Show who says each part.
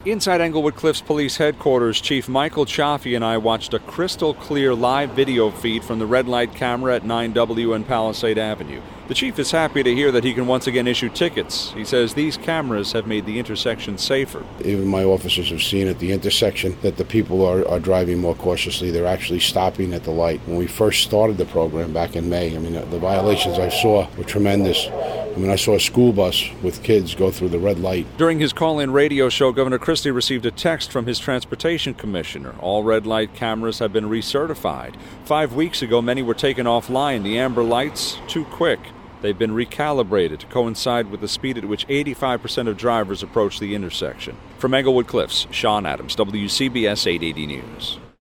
Speaker 1: Inside Englewood Cliffs Police Headquarters, Chief Michael Chaffee and I watched a crystal clear live video feed from the red light camera at 9W and Palisade Avenue. The chief is happy to hear that he can once again issue tickets. He says these cameras have made the intersection safer.
Speaker 2: Even my officers have seen at the intersection that the people are driving more cautiously. They're actually stopping at the light. When we first started the program back in May, the violations I saw were tremendous. I saw a school bus with kids go through the red light.
Speaker 1: During his call-in radio show, Governor Christie received a text from his transportation commissioner. All red light cameras have been recertified. 5 weeks ago, many were taken offline. The amber lights, too quick. They've been recalibrated to coincide with the speed at which 85% of drivers approach the intersection. From Englewood Cliffs, Sean Adams, WCBS 880 News.